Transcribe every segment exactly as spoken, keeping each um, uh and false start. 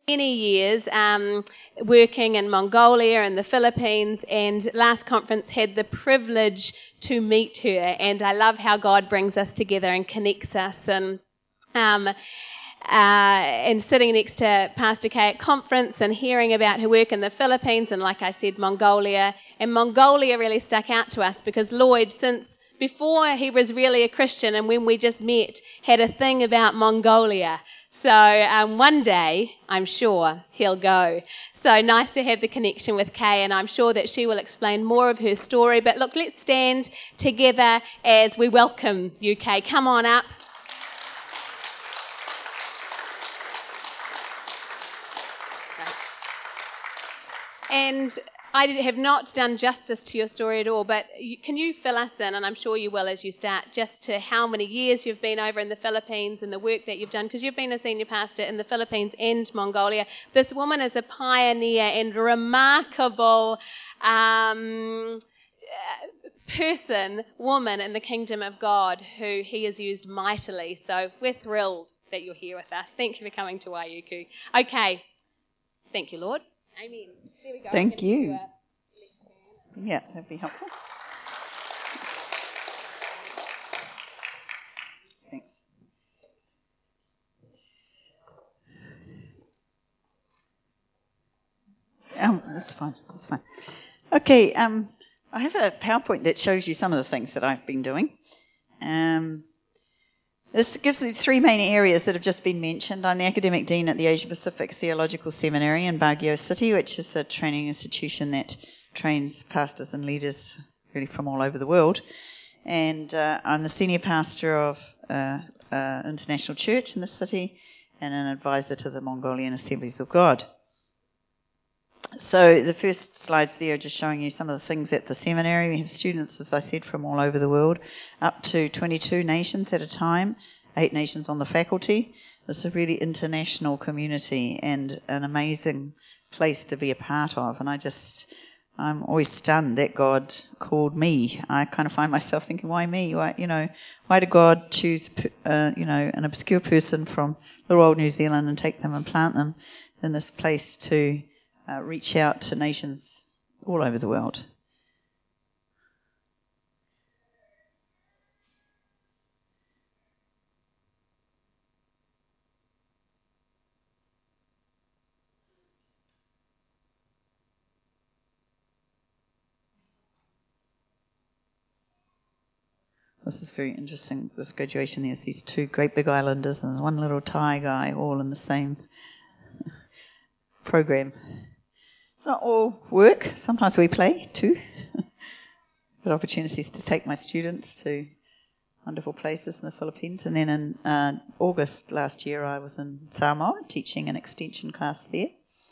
many years um, working in Mongolia and the Philippines, and last conference had the privilege to meet her, and I love how God brings us together and connects us, and um, uh, and sitting next to Pastor Kay at conference and hearing about her work in the Philippines and, like I said, Mongolia. And Mongolia really stuck out to us because Lloyd, since before he was really a Christian and when we just met, had a thing about Mongolia. So um, one day, I'm sure, he'll go. So nice to have the connection with Kay, and I'm sure that she will explain more of her story. But look, let's stand together as we welcome you, Kay. Come on up. And I have not done justice to your story at all, but you, can you fill us in, and I'm sure you will as you start, just to how many years you've been over in the Philippines and the work that you've done, because you've been a senior pastor in the Philippines and Mongolia. This woman is a pioneer and remarkable um, person, woman in the kingdom of God, who he has used mightily. So we're thrilled that you're here with us. Thank you for coming to Waiuku. Okay. Thank you, Lord. Amen. There we go. Thank you. Yeah, that'd be helpful. Thanks. Um, that's fine. That's fine. Okay. Um, I have a PowerPoint that shows you some of the things that I've been doing. Um. This gives me three main areas that have just been mentioned. I'm the Academic Dean at the Asia Pacific Theological Seminary in Baguio City, which is a training institution that trains pastors and leaders really from all over the world. And uh, I'm the senior pastor of uh, uh, International Church in the city and an advisor to the Mongolian Assemblies of God. So the first slides there are just showing you some of the things at the seminary. We have students, as I said, from all over the world, up to twenty-two nations at a time, eight nations on the faculty. It's a really international community and an amazing place to be a part of. And I just, I'm always stunned that God called me. I kind of find myself thinking, why me? Why, you know, why did God choose, uh, you know, an obscure person from little old New Zealand and take them and plant them in this place to Uh, reach out to nations all over the world. This is very interesting, this graduation. There's these two great big islanders and one little Thai guy all in the same program. It's not all work. Sometimes we play too. Good opportunities to take my students to wonderful places in the Philippines. And then in uh, August last year, I was in Samoa teaching an extension class there.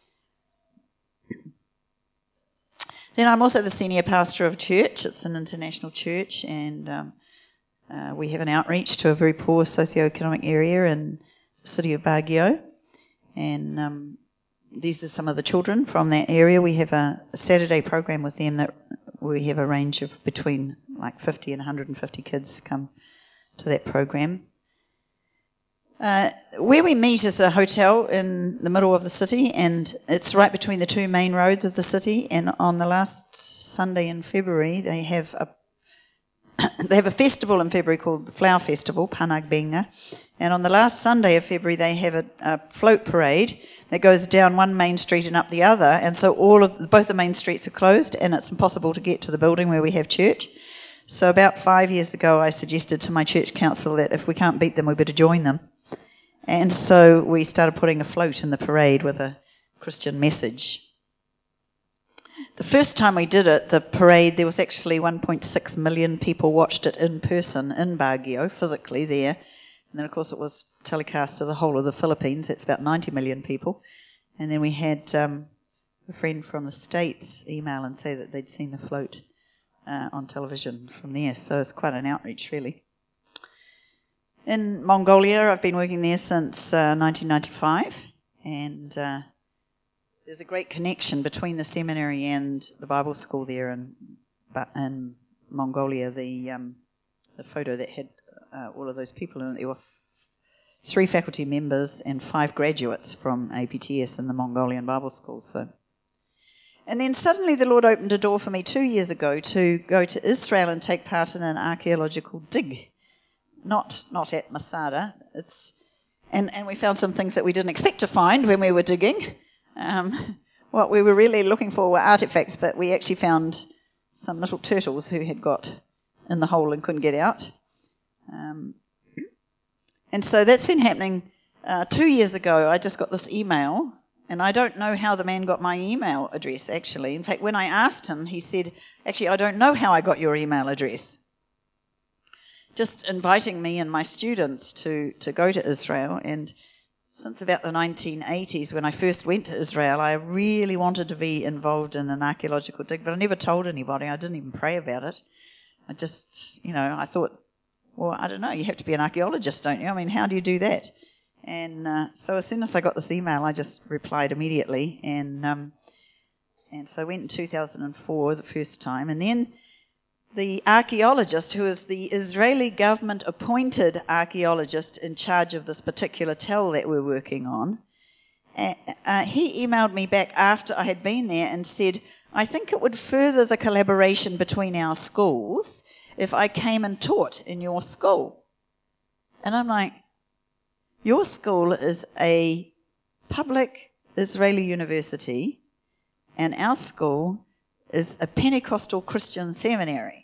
Then I'm also the senior pastor of a church. It's an international church, and um, uh, we have an outreach to a very poor socioeconomic area in the city of Baguio. And um, these are some of the children from that area. We have a, a Saturday program with them that we have a range of between like fifty and one hundred fifty kids come to that program. Uh, where we meet is a hotel in the middle of the city, and it's right between the two main roads of the city. And on the last Sunday in February, they have a they have a festival in February called the Flower Festival, Panagbenga. And on the last Sunday of February, they have a, a float parade that goes down one main street and up the other. And so all of both the main streets are closed, and it's impossible to get to the building where we have church. So about five years ago, I suggested to my church council that if we can't beat them, we better join them. And so we started putting a float in the parade with a Christian message. The first time we did it, the parade, there was actually one point six million people watched it in person in Baguio, physically there. And then, of course, it was telecast to the whole of the Philippines. It's about ninety million people. And then we had um, a friend from the States email and say that they'd seen the float uh, on television from there. So it's quite an outreach, really. In Mongolia, I've been working there since uh, nineteen ninety-five. And uh, there's a great connection between the seminary and the Bible school there in, in Mongolia. The, um, the photo that had uh, all of those people in it, there were three faculty members and five graduates from A P T S in the Mongolian Bible School. So, and then suddenly the Lord opened a door for me two years ago to go to Israel and take part in an archaeological dig. Not not at Masada. It's and, and we found some things that we didn't expect to find when we were digging. Um, what we were really looking for were artifacts, but we actually found some little turtles who had got in the hole and couldn't get out. Um, and so that's been happening. Uh, two years ago, I just got this email, and I don't know how the man got my email address, actually. In fact, when I asked him, he said, actually, I don't know how I got your email address. Just inviting me and my students to, to go to Israel. And since about the nineteen eighties, when I first went to Israel, I really wanted to be involved in an archaeological dig, but I never told anybody. I didn't even pray about it. I just, you know, I thought, well, I don't know, you have to be an archaeologist, don't you? I mean, how do you do that? And uh, so as soon as I got this email, I just replied immediately. And um, and so I went in two thousand four the first time. And then the archaeologist, who is the Israeli government-appointed archaeologist in charge of this particular tell that we're working on, uh, uh, he emailed me back after I had been there and said, I think it would further the collaboration between our schools if I came and taught in your school. And I'm like, your school is a public Israeli university, and our school is a Pentecostal Christian seminary.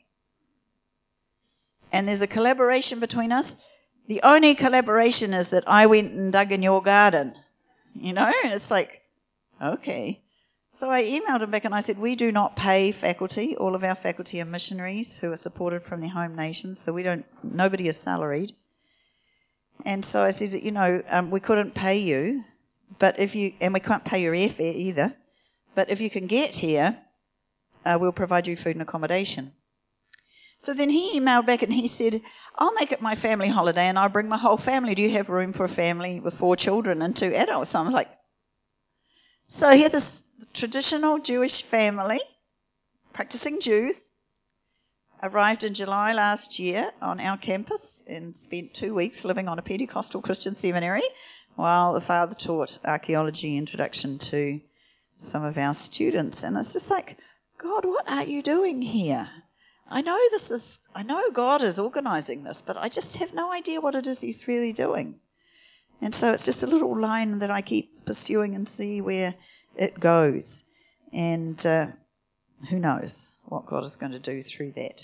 And there's a collaboration between us. The only collaboration is that I went and dug in your garden. You know, and it's like, okay. So I emailed him back and I said, we do not pay faculty. All of our faculty are missionaries who are supported from their home nations, so we don't, nobody is salaried. And so I said, you know, um, we couldn't pay you, but if you, and we can't pay your airfare either, but if you can get here, uh, we'll provide you food and accommodation. So then he emailed back and he said, I'll make it my family holiday and I'll bring my whole family. Do you have room for a family with four children and two adults? So I was like, so here's this traditional Jewish family, practicing Jews, arrived in July last year on our campus and spent two weeks living on a Pentecostal Christian seminary while the father taught archaeology introduction to some of our students. And it's just like, God, what are you doing here? I know this is, I know God is organising this, but I just have no idea what it is he's really doing. And so it's just a little line that I keep pursuing and see where it goes. And uh, who knows what God is going to do through that.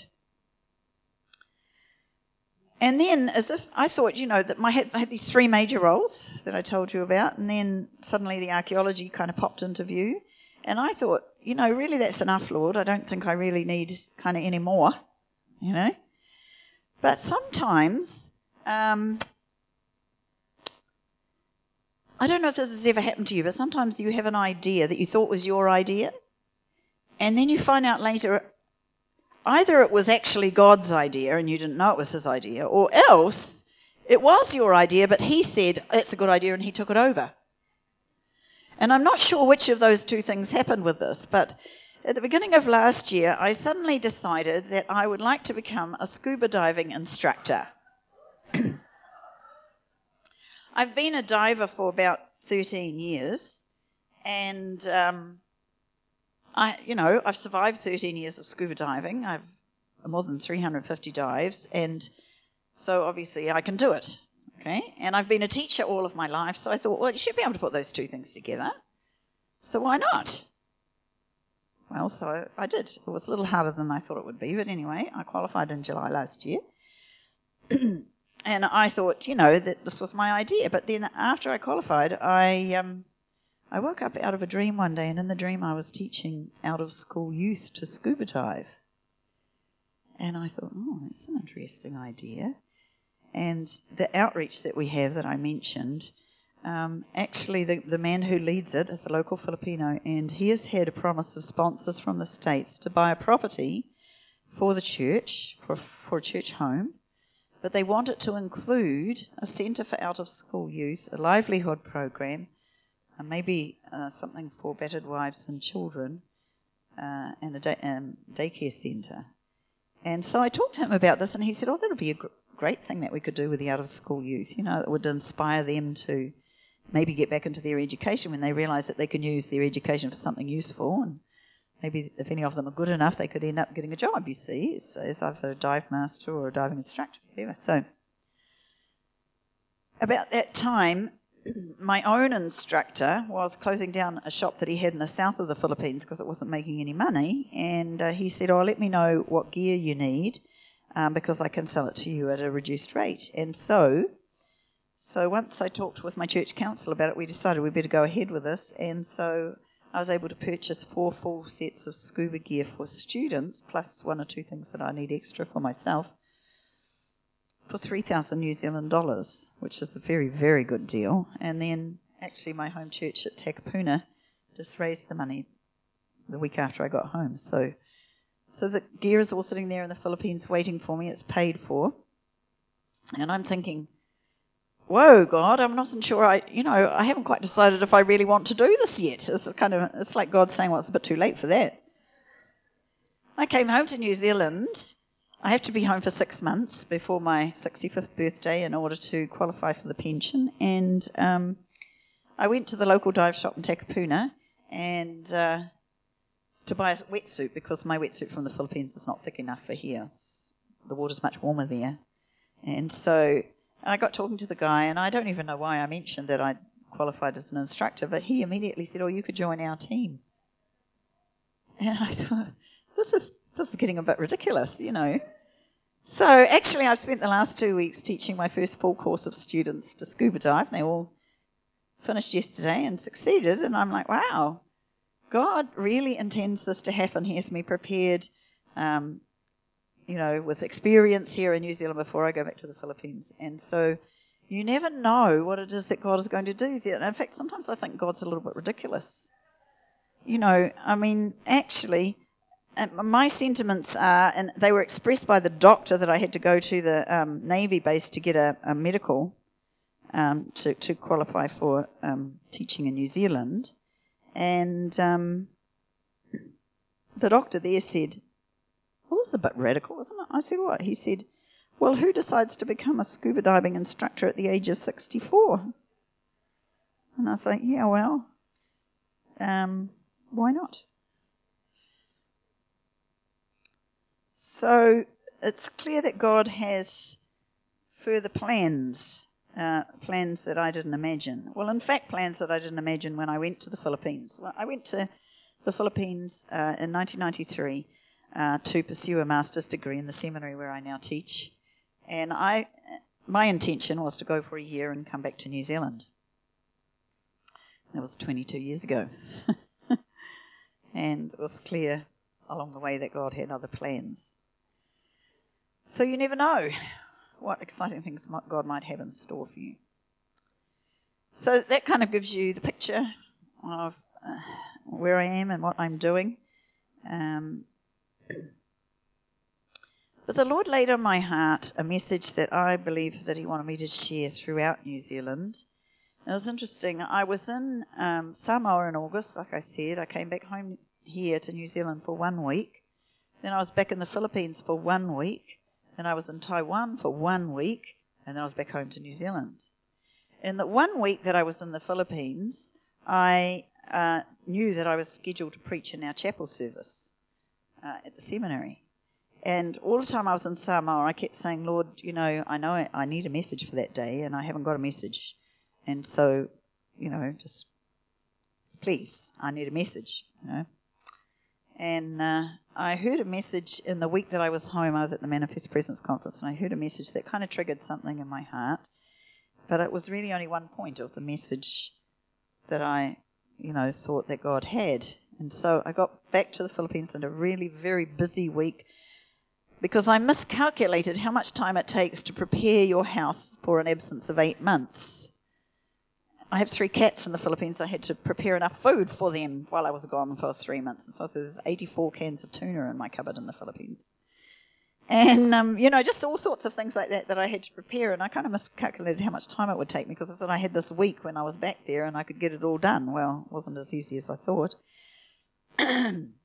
And then, as if I thought, you know, that my had, I had these three major roles that I told you about, and then suddenly the archaeology kind of popped into view. And I thought, you know, really that's enough, Lord. I don't think I really need kind of any more, you know. But sometimes, um, I don't know if this has ever happened to you, but sometimes you have an idea that you thought was your idea, and then you find out later either it was actually God's idea and you didn't know it was his idea, or else it was your idea, but he said, that's a good idea, and he took it over. And I'm not sure which of those two things happened with this, but at the beginning of last year, I suddenly decided that I would like to become a scuba diving instructor. I've been a diver for about thirteen years, and um, I, you know, I've survived thirteen years of scuba diving. I've more than three hundred fifty dives, and so obviously I can do it. Okay, and I've been a teacher all of my life, so I thought, well, you should be able to put those two things together. So why not? Well, so I did. It was a little harder than I thought it would be, but anyway, I qualified in July last year. And I thought, you know, that this was my idea. But then after I qualified, I um, I woke up out of a dream one day, and in the dream I was teaching out-of-school youth to scuba dive. And I thought, oh, that's an interesting idea. And the outreach that we have that I mentioned, um, actually the, the man who leads it is a local Filipino, and he has had a promise of sponsors from the States to buy a property for the church, for, for a church home. But they want it to include a centre for out-of-school youth, a livelihood program, and maybe uh, something for battered wives and children, uh, and a day, um, daycare centre. And so I talked to him about this, and he said, oh, that would be a gr- great thing that we could do with the out-of-school youth, you know, that would inspire them to maybe get back into their education when they realise that they can use their education for something useful, and maybe if any of them are good enough, they could end up getting a job, you see, as either a dive master or a diving instructor, whatever. So about that time, my own instructor was closing down a shop that he had in the south of the Philippines because it wasn't making any money, and uh, he said, oh, let me know what gear you need um, because I can sell it to you at a reduced rate. And so so once I talked with my church council about it, we decided we better go ahead with this, and so I was able to purchase four full sets of scuba gear for students, plus one or two things that I need extra for myself, for three thousand New Zealand dollars, which is a very, very good deal. And then actually my home church at Takapuna just raised the money the week after I got home. So so the gear is all sitting there in the Philippines waiting for me. It's paid for. And I'm thinking, whoa, God, I'm not sure I, you know, I haven't quite decided if I really want to do this yet. It's kind of, it's like God saying, well, it's a bit too late for that. I came home to New Zealand. I have to be home for six months before my sixty-fifth birthday in order to qualify for the pension. And um, I went to the local dive shop in Takapuna and uh, to buy a wetsuit because my wetsuit from the Philippines is not thick enough for here. The water's much warmer there. And so I got talking to the guy, and I don't even know why I mentioned that I'd qualified as an instructor, but he immediately said, oh, you could join our team. And I thought, this is, this is getting a bit ridiculous, you know. So actually I've spent the last two weeks teaching my first full course of students to scuba dive, and they all finished yesterday and succeeded, and I'm like, wow, God really intends this to happen. He has me prepared um you know, with experience here in New Zealand before I go back to the Philippines. And so you never know what it is that God is going to do there. And in fact, sometimes I think God's a little bit ridiculous. You know, I mean, actually, my sentiments are, and they were expressed by the doctor that I had to go to the um, Navy base to get a, a medical um, to, to qualify for um, teaching in New Zealand. And um, the doctor there said, well, this is a bit radical, isn't it? I said, what? He said, well, who decides to become a scuba diving instructor at the age of sixty-four? And I was like, yeah, well, um, why not? So it's clear that God has further plans, uh, plans that I didn't imagine. Well, in fact, plans that I didn't imagine when I went to the Philippines. Well, I went to the Philippines uh, in nineteen ninety-three. Uh, to pursue a master's degree in the seminary where I now teach. And I, my intention was to go for a year and come back to New Zealand. That was twenty-two years ago. And it was clear along the way that God had other plans. So you never know what exciting things God might have in store for you. So that kind of gives you the picture of uh, where I am and what I'm doing. Um, But the Lord laid on my heart a message that I believe that he wanted me to share throughout New Zealand. It was interesting. I was in um, Samoa in August, like I said. I came back home here to New Zealand for one week. Then I was back in the Philippines for one week. Then I was in Taiwan for one week. And then I was back home to New Zealand. In the one week that I was in the Philippines, I uh, knew that I was scheduled to preach in our chapel service uh, at the seminary. And all the time I was in Samoa, I kept saying, Lord, you know, I know I, I need a message for that day, and I haven't got a message. And so, you know, just please, I need a message, you know. And uh, I heard a message in the week that I was home. I was at the Manifest Presence Conference, and I heard a message that kind of triggered something in my heart. But it was really only one point of the message that I, you know, thought that God had. And so I got back to the Philippines in a really very busy week, because I miscalculated how much time it takes to prepare your house for an absence of eight months. I have three cats in the Philippines. I had to prepare enough food for them while I was gone for three months. And so there's eighty-four cans of tuna in my cupboard in the Philippines. And, um, you know, just all sorts of things like that that I had to prepare. And I kind of miscalculated how much time it would take me, because I thought I had this week when I was back there and I could get it all done. Well, it wasn't as easy as I thought.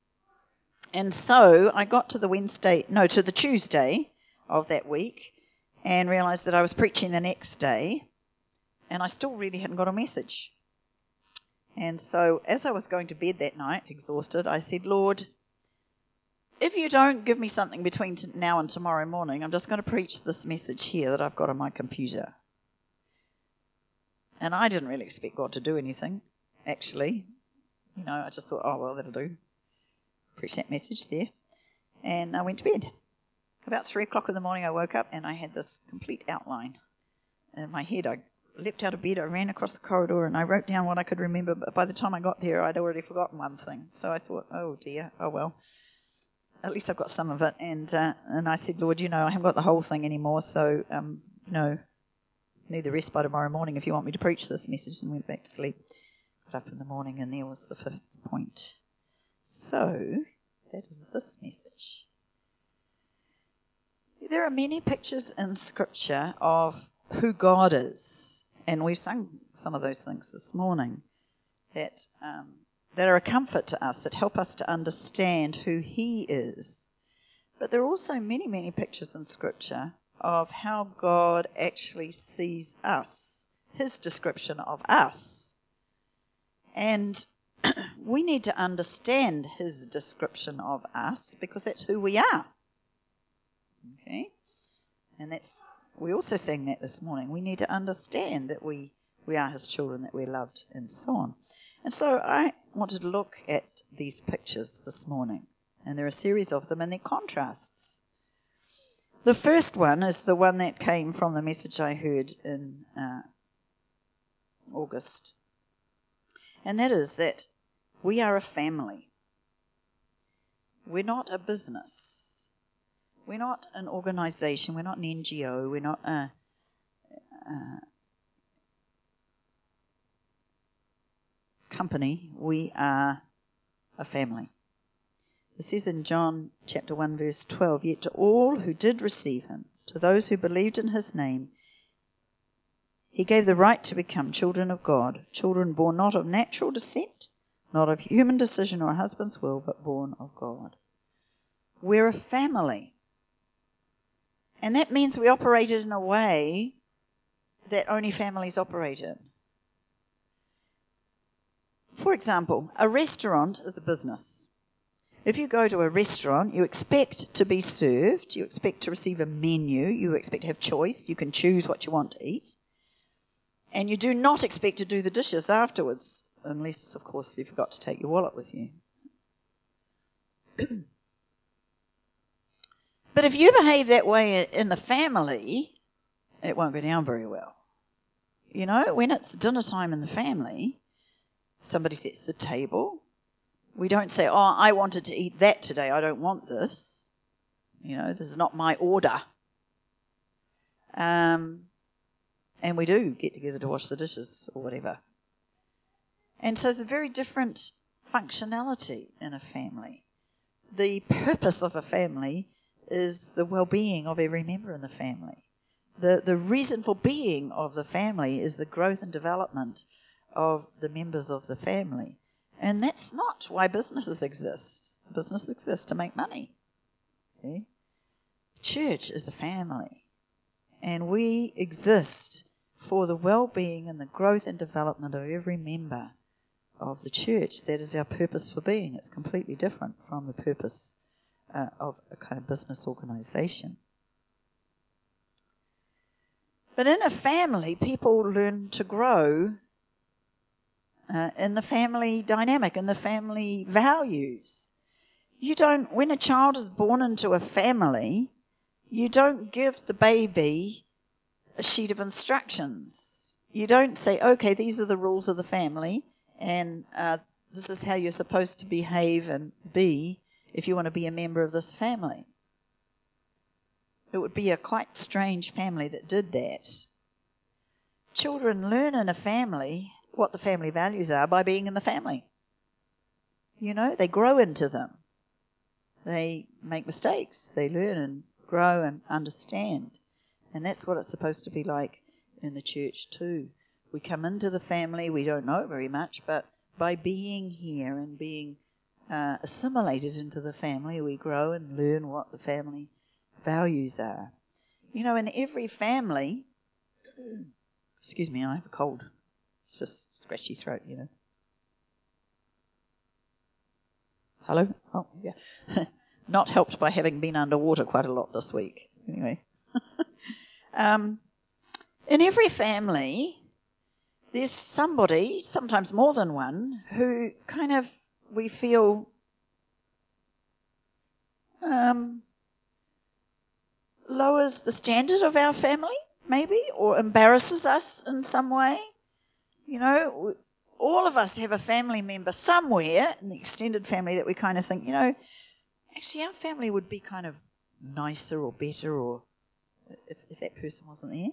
And so I got to the Wednesday, no, to the Tuesday of that week, and realised that I was preaching the next day, and I still really hadn't got a message. And so as I was going to bed that night, exhausted, I said, Lord, if you don't give me something between t- now and tomorrow morning, I'm just going to preach this message here that I've got on my computer. And I didn't really expect God to do anything, actually. You know, I just thought, oh, well, that'll do. Preach that message there. And I went to bed. About three o'clock in the morning, I woke up and I had this complete outline in my head. I leapt out of bed, I ran across the corridor, and I wrote down what I could remember. But by the time I got there, I'd already forgotten one thing. So I thought, oh, dear, oh, well. At least I've got some of it. And uh, and I said, Lord, you know, I haven't got the whole thing anymore, so, um, you know, need the rest by tomorrow morning if you want me to preach this message. And went back to sleep. Got up in the morning, and there was the fifth point. So, that is this message. There are many pictures in Scripture of who God is. And we've sung some of those things this morning that um, that are a comfort to us, that help us to understand who He is. But there are also many, many pictures in Scripture of how God actually sees us, His description of us. And we need to understand His description of us because that's who we are. Okay? And that's we also sang that this morning. We need to understand that we, we are His children, that we're loved, and so on. And so I wanted to look at these pictures this morning. And there are a series of them, and they're contrasts. The first one is the one that came from the message I heard in uh, August. And that is that we are a family. We're not a business. We're not an organisation. We're not an N G O. We're not a, a company. We are a family. It says in John chapter one verse twelve, yet to all who did receive Him, to those who believed in His name, He gave the right to become children of God, children born not of natural descent, not of human decision or a husband's will, but born of God. We're a family. And that means we operate in a way that only families operate in. For example, a restaurant is a business. If you go to a restaurant, you expect to be served, you expect to receive a menu, you expect to have choice, you can choose what you want to eat, and you do not expect to do the dishes afterwards, unless, of course, you forgot to take your wallet with you. But if you behave that way in the family, it won't go down very well. You know, when it's dinner time in the family, somebody sets the table. We don't say, oh, I wanted to eat that today. I don't want this. You know, this is not my order. Um, and we do get together to wash the dishes or whatever. And so it's a very different functionality in a family. The purpose of a family is the well-being of every member in the family. The the reason for being of the family is the growth and development of the members of the family. And that's not why businesses exist. Business exists to make money. Okay? Church is a family. And we exist for the well-being and the growth and development of every member of the church. That is our purpose for being. It's completely different from the purpose uh, of a kind of business organisation. But in a family, people learn to grow uh, in the family dynamic, in the family values. You don't, when a child is born into a family, you don't give the baby a sheet of instructions. You don't say, okay, these are the rules of the family, and uh, this is how you're supposed to behave and be if you want to be a member of this family. It would be a quite strange family that did that. Children learn in a family what the family values are by being in the family. You know, they grow into them. They make mistakes. They learn and grow and understand. And that's what it's supposed to be like in the church too. We come into the family, we don't know very much, but by being here and being uh, assimilated into the family, we grow and learn what the family values are. You know, in every family, excuse me, I have a cold. It's just scratchy throat, you know. Hello? Oh, yeah. Not helped by having been underwater quite a lot this week. Anyway. um, in every family, there's somebody, sometimes more than one, who kind of, we feel, um, lowers the standard of our family, maybe, or embarrasses us in some way. You know, all of us have a family member somewhere in the extended family that we kind of think, you know, actually our family would be kind of nicer or better, or if, if that person wasn't there.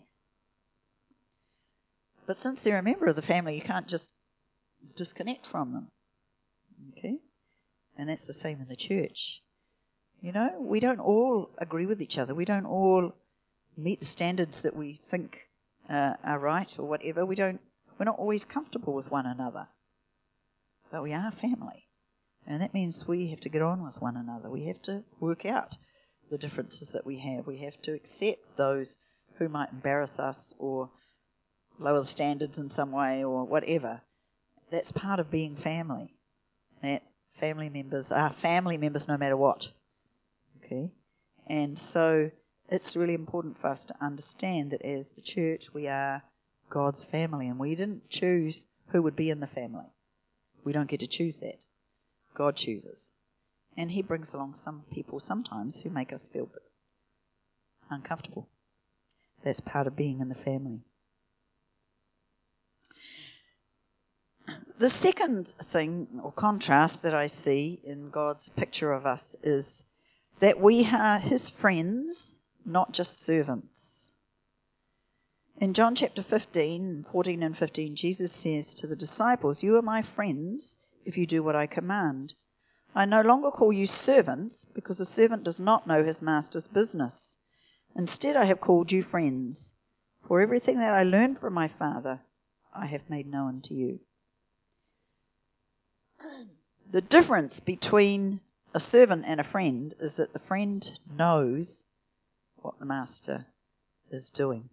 But since they're a member of the family, you can't just disconnect from them. Okay? And that's the same in the church. You know, we don't all agree with each other. We don't all meet the standards that we think uh, are right or whatever. We don't, we're not always comfortable with one another. But we are family. And that means we have to get on with one another. We have to work out the differences that we have. We have to accept those who might embarrass us or lower the standards in some way or whatever. That's part of being family. That family members are family members no matter what. Okay? And so it's really important for us to understand that as the church we are God's family, and we didn't choose who would be in the family. We don't get to choose that. God chooses. And he brings along some people sometimes who make us feel uncomfortable. That's part of being in the family. The second thing or contrast that I see in God's picture of us is that we are his friends, not just servants. In John chapter fifteen, fourteen and fifteen, Jesus says to the disciples, "You are my friends if you do what I command. I no longer call you servants, because a servant does not know his master's business. Instead, I have called you friends, for everything that I learned from my Father, I have made known to you." The difference between a servant and a friend is that the friend knows what the master is doing.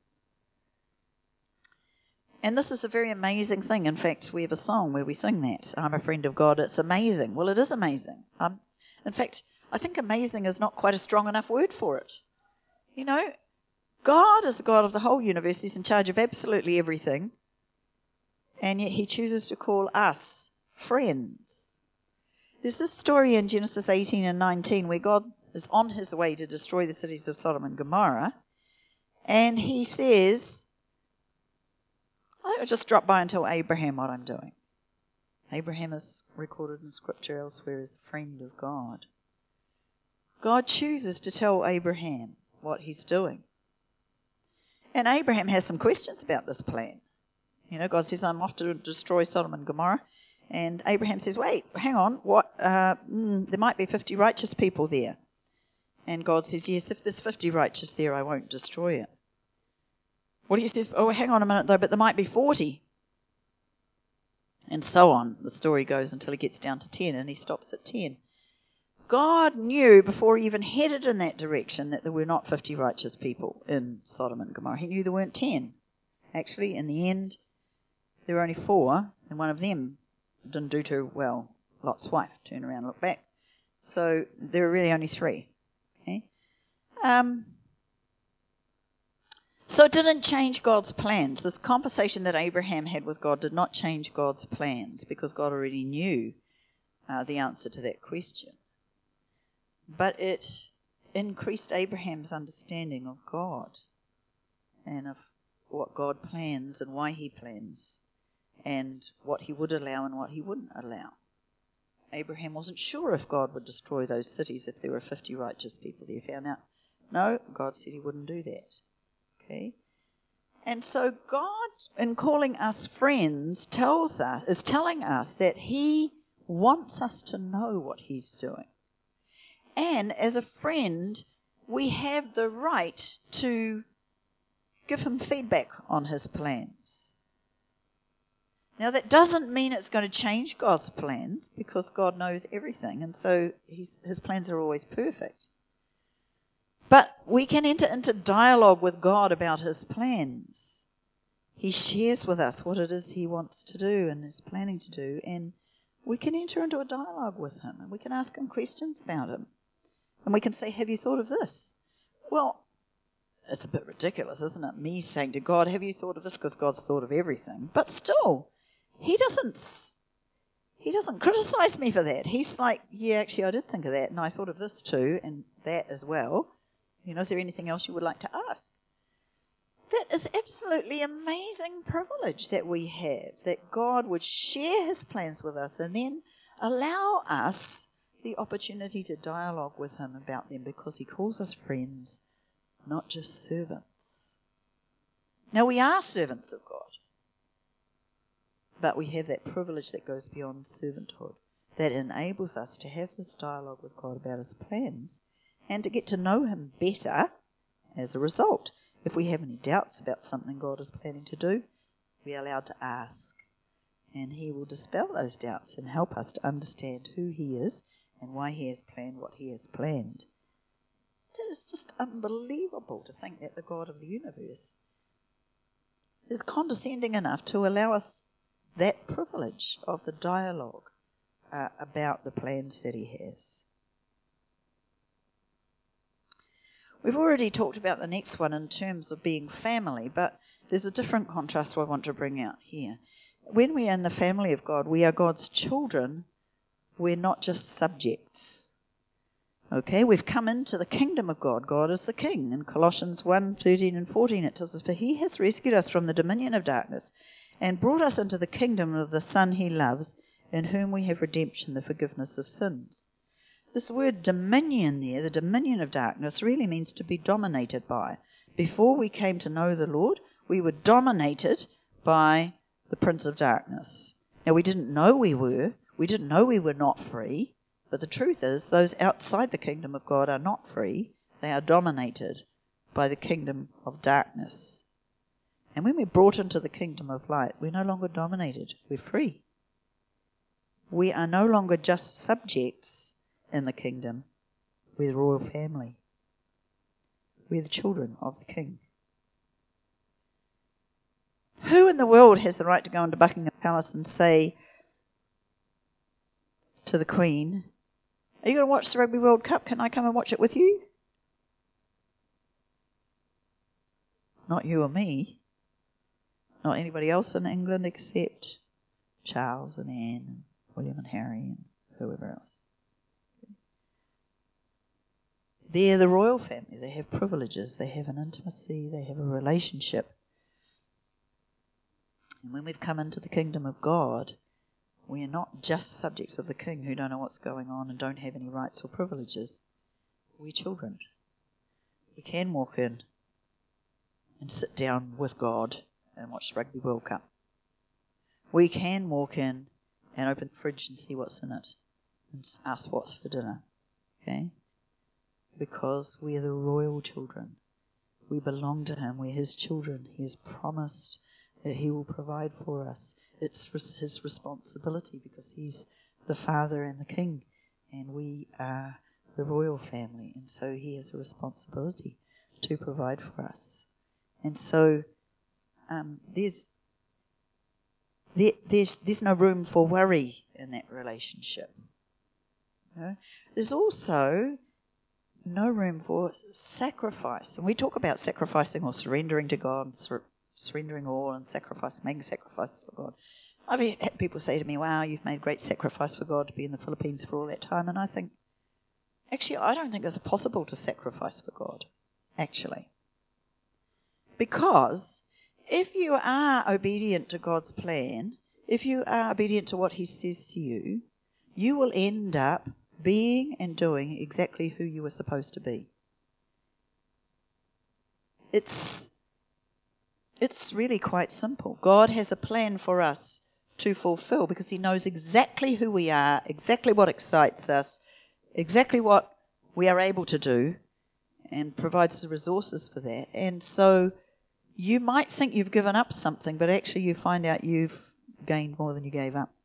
And this is a very amazing thing. In fact, we have a song where we sing that. I'm a friend of God. It's amazing. Well, it is amazing. Um, in fact, I think amazing is not quite a strong enough word for it. You know, God is the God of the whole universe. He's in charge of absolutely everything. And yet he chooses to call us friends. There's this story in Genesis eighteen and nineteen where God is on his way to destroy the cities of Sodom and Gomorrah. And he says, I'll just drop by and tell Abraham what I'm doing. Abraham is recorded in Scripture elsewhere as a friend of God. God chooses to tell Abraham what he's doing. And Abraham has some questions about this plan. You know, God says, I'm off to destroy Sodom and Gomorrah. And Abraham says, wait, hang on, what? Uh, mm, there might be fifty righteous people there. And God says, yes, if there's fifty righteous there, I won't destroy it. What he says, oh, hang on a minute though, but there might be forty. And so on. The story goes until he gets down to ten, and he stops at ten. God knew before he even headed in that direction that there were not fifty righteous people in Sodom and Gomorrah. He knew there weren't ten. Actually, in the end, there were only four, and one of them didn't do too well. Lot's wife turned around and looked back. So there were really only three. Okay. Um, so it didn't change God's plans. This conversation that Abraham had with God did not change God's plans, because God already knew uh, the answer to that question. But it increased Abraham's understanding of God and of what God plans and why he plans, and what he would allow and what he wouldn't allow. Abraham wasn't sure if God would destroy those cities if there were fifty righteous people there. He found out, no, God said he wouldn't do that. Okay? And so God, in calling us friends, tells us, is telling us that he wants us to know what he's doing. And as a friend, we have the right to give him feedback on his plans. Now, that doesn't mean it's going to change God's plans, because God knows everything, and so he's, his plans are always perfect. But we can enter into dialogue with God about his plans. He shares with us what it is he wants to do and is planning to do, and we can enter into a dialogue with him, and we can ask him questions about him. And we can say, have you thought of this? Well, it's a bit ridiculous, isn't it? Me saying to God, have you thought of this? Because God's thought of everything. But still, he doesn't he doesn't criticize me for that. He's like, yeah, actually, I did think of that, and I thought of this too, and that as well. You know, is there anything else you would like to ask? That is absolutely amazing privilege that we have, that God would share his plans with us and then allow us the opportunity to dialogue with him about them, because he calls us friends, not just servants. Now, we are servants of God, but we have that privilege that goes beyond servanthood, that enables us to have this dialogue with God about his plans and to get to know him better as a result. If we have any doubts about something God is planning to do, we are allowed to ask, and he will dispel those doubts and help us to understand who he is and why he has planned what he has planned. It is just unbelievable to think that the God of the universe is condescending enough to allow us that privilege of the dialogue uh, about the plans that he has. We've already talked about the next one in terms of being family, but there's a different contrast I want to bring out here. When we are in the family of God, we are God's children. We're not just subjects. Okay, we've come into the kingdom of God. God is the king. In Colossians one, thirteen and fourteen it tells us, "For he has rescued us from the dominion of darkness and brought us into the kingdom of the Son he loves, in whom we have redemption, the forgiveness of sins." This word dominion there, the dominion of darkness, really means to be dominated by. Before we came to know the Lord, we were dominated by the prince of darkness. Now, we didn't know we were. We didn't know we were not free. But the truth is, those outside the kingdom of God are not free. They are dominated by the kingdom of darkness. And when we're brought into the kingdom of light, we're no longer dominated. We're free. We are no longer just subjects in the kingdom. We're the royal family. We're the children of the king. Who in the world has the right to go into Buckingham Palace and say to the Queen, "Are you going to watch the Rugby World Cup? Can I come and watch it with you?" Not you or me. Not anybody else in England except Charles and Anne and William and Harry and whoever else. They're the royal family. They have privileges. They have an intimacy. They have a relationship. And when we've come into the kingdom of God, we are not just subjects of the king who don't know what's going on and don't have any rights or privileges. We're children. We can walk in and sit down with God and watch the Rugby World Cup. We can walk in and open the fridge and see what's in it and ask what's for dinner. Okay? Because we are the royal children. We belong to him. We're his children. He has promised that he will provide for us. It's his responsibility because he's the father and the king, and we are the royal family, and so he has a responsibility to provide for us. And so um, there's there, there's there's no room for worry in that relationship. You know? There's also no room for sacrifice, and we talk about sacrificing or surrendering to God, sur- surrendering all and sacrifice, making sacrifices for God. I've had people say to me, "Wow, you've made great sacrifice for God to be in the Philippines for all that time," and I think, actually, I don't think it's possible to sacrifice for God, actually. Because if you are obedient to God's plan, if you are obedient to what he says to you, you will end up being and doing exactly who you were supposed to be. It's, it's really quite simple. God has a plan for us to fulfill because he knows exactly who we are, exactly what excites us, exactly what we are able to do, and provides the resources for that. And so you might think you've given up something, but actually you find out you've gained more than you gave up.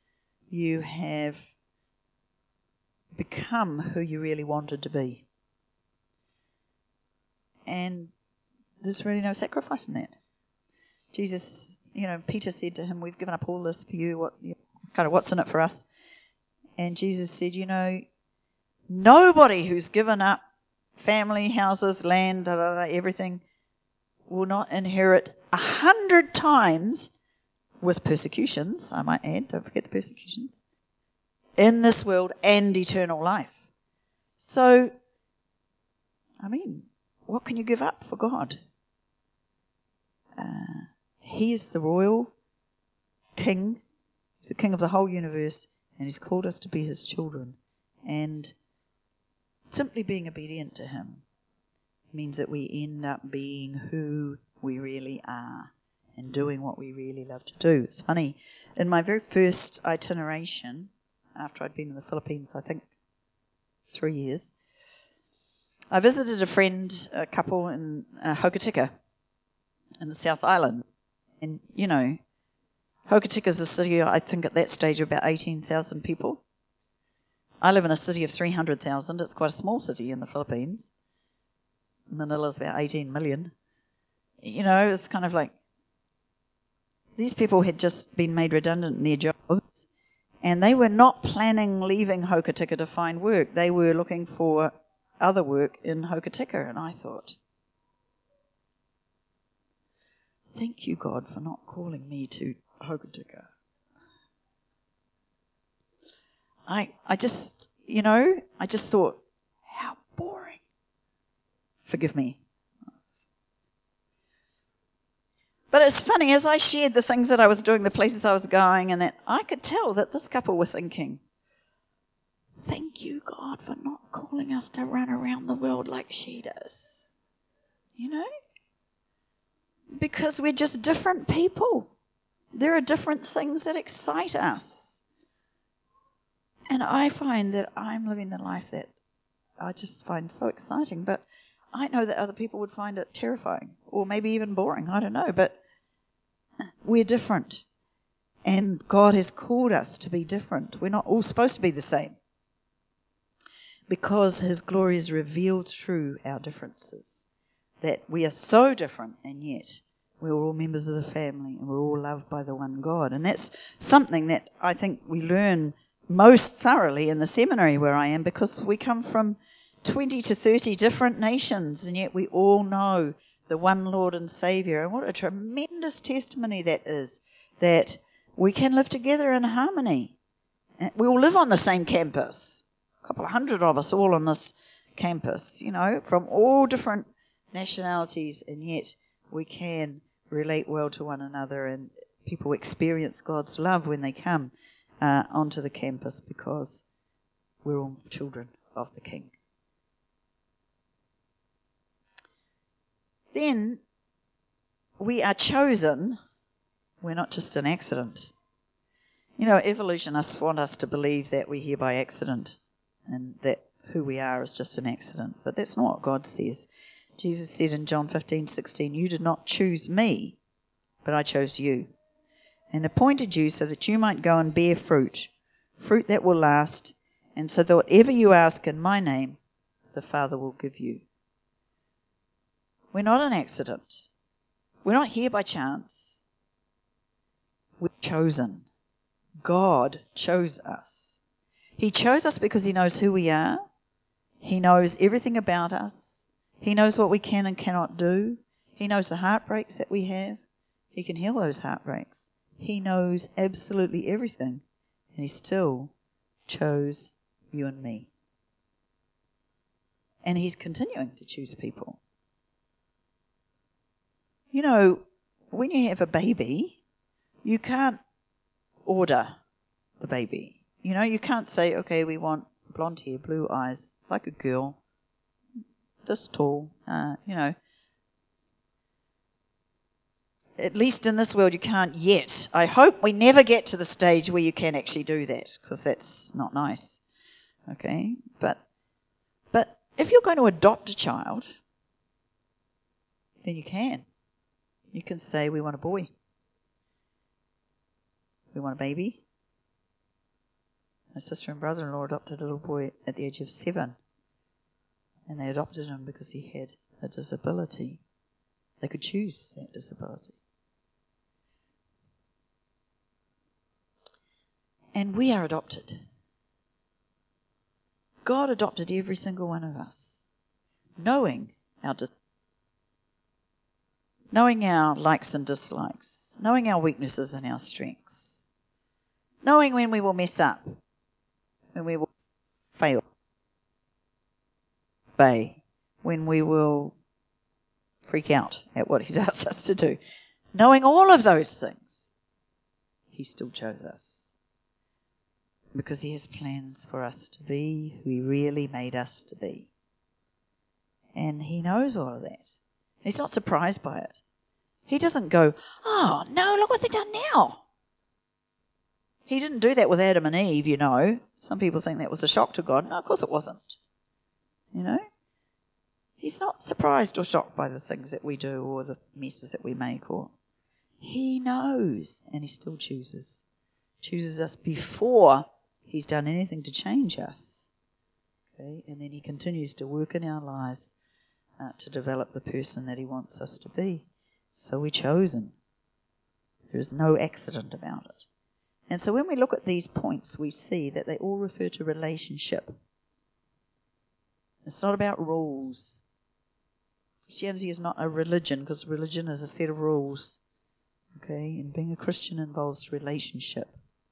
You have become who you really wanted to be. And there's really no sacrifice in that. Jesus, you know, Peter said to him, we've given up all this for you. What, kind of, what's in it for us? And Jesus said, you know, nobody who's given up family, houses, land, da, da, da, everything, will not inherit a hundred times with persecutions, I might add, don't forget the persecutions, in this world and eternal life. So, I mean, what can you give up for God? Uh, he is the royal king, he's the king of the whole universe, and he's called us to be his children. And simply being obedient to him means that we end up being who we really are and doing what we really love to do. It's funny, in my very first itineration, after I'd been in the Philippines, I think three years, I visited a friend, a couple in uh, Hokitika, in the South Island. And, you know, Hokitika is a city, I think at that stage, of about eighteen thousand people. I live in a city of three hundred thousand. It's quite a small city in the Philippines. Manila's about eighteen million. You know, it's kind of like these people had just been made redundant in their jobs, and they were not planning leaving Hokitika to find work. They were looking for other work in Hokitika, and I thought, thank you, God, for not calling me to Hokitika. I I just, you know, I just thought, how boring. Forgive me. But it's funny, as I shared the things that I was doing, the places I was going, and that I could tell that this couple were thinking, thank you, God, for not calling us to run around the world like she does. You know? Because we're just different people. There are different things that excite us. And I find that I'm living the life that I just find so exciting. But I know that other people would find it terrifying or maybe even boring. I don't know. But we're different. And God has called us to be different. We're not all supposed to be the same. Because his glory is revealed through our differences. That we are so different, and yet we're all members of the family, and we're all loved by the one God. And that's something that I think we learn most thoroughly in the seminary where I am, because we come from twenty to thirty different nations, and yet we all know the one Lord and Saviour. And what a tremendous testimony that is, that we can live together in harmony. We all live on the same campus, a couple of hundred of us all on this campus, you know, from all different nationalities, and yet we can relate well to one another, and people experience God's love when they come uh, onto the campus, because we're all children of the King. Then we are chosen. We're not just an accident. You know, evolutionists want us to believe that we're here by accident and that who we are is just an accident, but that's not what God says. Jesus said in John fifteen sixteen, you did not choose me, but I chose you, and appointed you so that you might go and bear fruit, fruit that will last, and so that whatever you ask in my name, the Father will give you. We're not an accident. We're not here by chance. We're chosen. God chose us. He chose us because he knows who we are. He knows everything about us. He knows what we can and cannot do. He knows the heartbreaks that we have. He can heal those heartbreaks. He knows absolutely everything. And he still chose you and me. And he's continuing to choose people. You know, when you have a baby, you can't order the baby. You know, you can't say, okay, we want blonde hair, blue eyes, like a girl, this tall, uh, you know. At least in this world you can't yet. I hope we never get to the stage where you can actually do that, because that's not nice. Okay? But but if you're going to adopt a child, then you can. You can say, we want a boy. We want a baby. My sister and brother-in-law adopted a little boy at the age of seven. And they adopted him because he had a disability. They could choose that disability. And we are adopted. God adopted every single one of us, knowing our dis- knowing our likes and dislikes, knowing our weaknesses and our strengths, knowing when we will mess up, when we will fail, obey, when we will freak out at what He's asked us to do. Knowing all of those things, He still chose us. Because He has plans for us to be who He really made us to be. And He knows all of that. He's not surprised by it. He doesn't go, oh, no, look what they've done now. He didn't do that with Adam and Eve, you know. Some people think that was a shock to God. No, of course it wasn't. You know? He's not surprised or shocked by the things that we do or the messes that we make. Or He knows, and He still chooses. Chooses us before He's done anything to change us. Okay? And then He continues to work in our lives uh, to develop the person that He wants us to be. So we're chosen. There is no accident about it. And so when we look at these points, we see that they all refer to relationship. It's not about rules. Christianity is not a religion, because religion is a set of rules. Okay? And being a Christian involves relationship.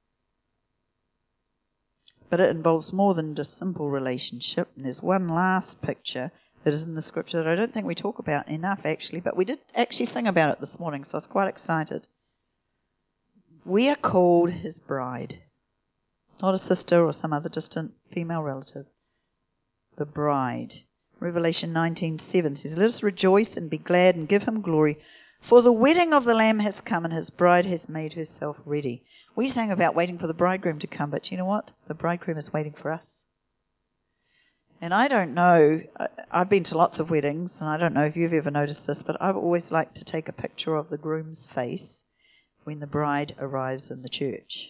But it involves more than just simple relationship. And there's one last picture that is in the scripture that I don't think we talk about enough, actually. But we did actually sing about it this morning, so I was quite excited. We are called His bride. Not a sister or some other distant female relative. The bride. Revelation nineteen seven says, let us rejoice and be glad and give Him glory, for the wedding of the Lamb has come and His bride has made herself ready. We sang about waiting for the bridegroom to come, but you know what? The bridegroom is waiting for us. And I don't know, I've been to lots of weddings, and I don't know if you've ever noticed this, but I've always liked to take a picture of the groom's face when the bride arrives in the church.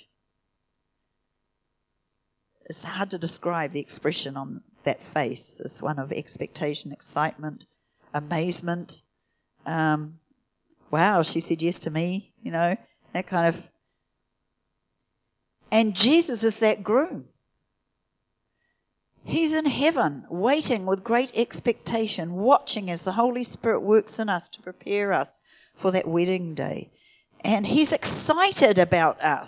It's hard to describe the expression on that face. It's one of expectation, excitement, amazement. Um, wow, she said yes to me, you know, that kind of. And Jesus is that groom. He's in heaven, waiting with great expectation, watching as the Holy Spirit works in us to prepare us for that wedding day. And He's excited about us.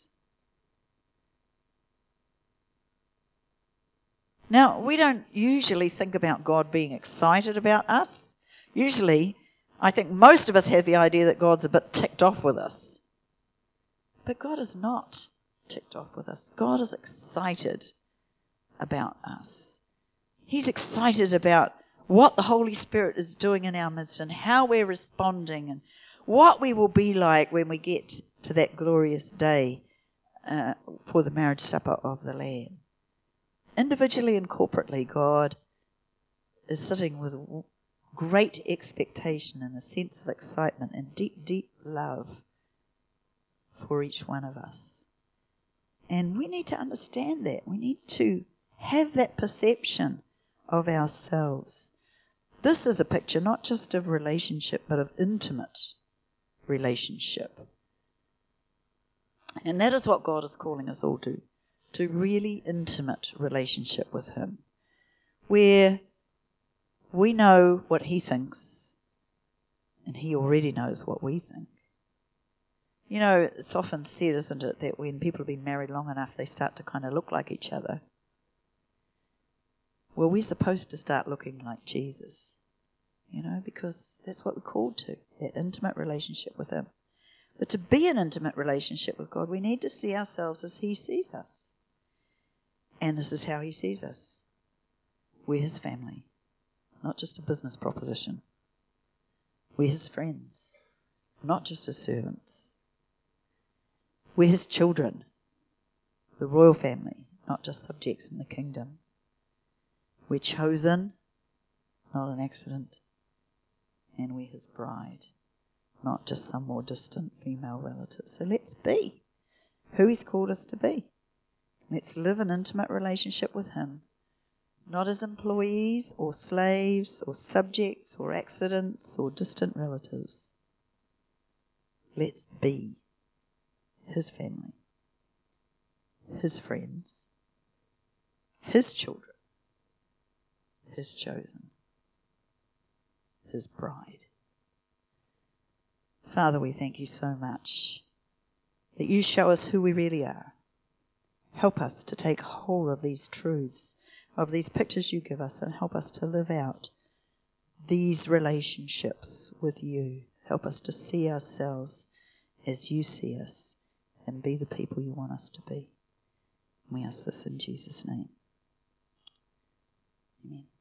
Now, we don't usually think about God being excited about us. Usually, I think most of us have the idea that God's a bit ticked off with us. But God is not ticked off with us. God is excited about us. He's excited about what the Holy Spirit is doing in our midst and how we're responding and what we will be like when we get to that glorious day uh, for the marriage supper of the Lamb. Individually and corporately, God is sitting with great expectation and a sense of excitement and deep, deep love for each one of us. And we need to understand that. We need to have that perception of ourselves. This is a picture not just of relationship, but of intimate relationship. And that is what God is calling us all to. To really intimate relationship with Him, where we know what He thinks, and He already knows what we think. You know, it's often said, isn't it, that when people have been married long enough, they start to kind of look like each other. Well, we're supposed to start looking like Jesus, you know, because that's what we're called to, that intimate relationship with Him. But to be in intimate relationship with God, we need to see ourselves as He sees us. And this is how He sees us. We're His family, not just a business proposition. We're His friends, not just His servants. We're His children, the royal family, not just subjects in the kingdom. We're chosen, not an accident. And we're His bride, not just some more distant female relative. So let's be who He's called us to be. Let's live an intimate relationship with Him, not as employees or slaves or subjects or accidents or distant relatives. Let's be his family, his friends, his children, his chosen, his bride. Father, we thank you so much that you show us who we really are. Help us to take hold of these truths, of these pictures you give us, and help us to live out these relationships with you. Help us to see ourselves as you see us and be the people you want us to be. We ask this in Jesus' name. Amen.